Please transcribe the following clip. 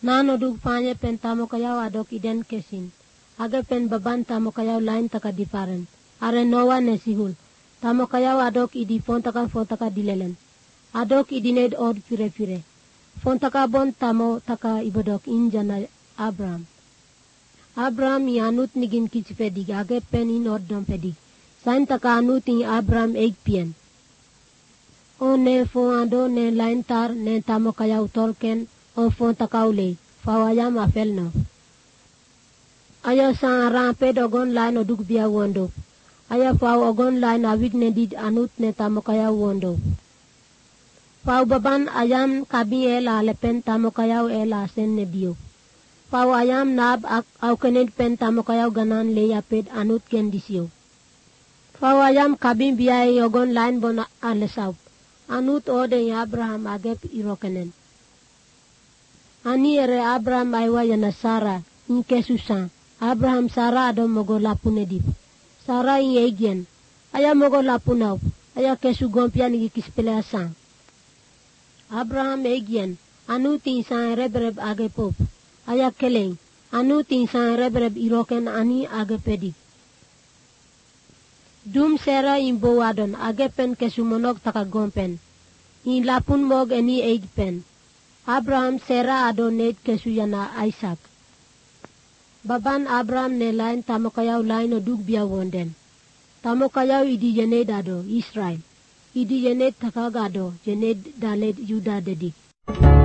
Nano dug panye pen tamo kayaw adok iden kesin. Age pen baban tamo kayaw lain taka diferent. Are Noah ne sihul. Tamo kayaw adok idi fontaka dilelen. Adok idined od pire. Fontaka bon tamo taka ibodok injana Abraham. Abraham i anut nigin kisipedig age pen in od dompedig. Sain taka anut in Abraham pien. O ne fo ado ne lain tar ne tamo kayaw tolken o fontaka ule. Fawayam afel no. Aya sang ramped ogon lain oduk biya wondo. Aya faw ogon lain awig ne did anut ne tamo kayaw wondo. Faw baban ayam kabi ela lepen tamo kayaw ela sen ne biyo. Faw ayam nab au kened pen tamo kayaw ganan leya ped anut ken disyo. Faw ayam kabi biya ogon lain bon alesaw. Anut ode Abraham agep irokenen. Ani ere Abraham aywa yana Sara inke susan. Abraham Sara ado mogo lapunedip. Sara in egyen. Aya mogo lapunaw. Aya kesu gompian ikispele asang. Abraham egyen. Anu tinsan rebreb age pop. Aya keleng. Anu tinsan rebreb iroken ani age pedik. Dum Sera in bowadon age pen kesu monog taka gompen. In lapun mog eni eid pen. Abraham Sera ado ned kesu yana Isaac. Baban Abraham ne lain tamo kayaw lain o dug biya wonden. Tamo kayaw idi jened ado Israel. Idi jened takagado jened daled Yuda dedik.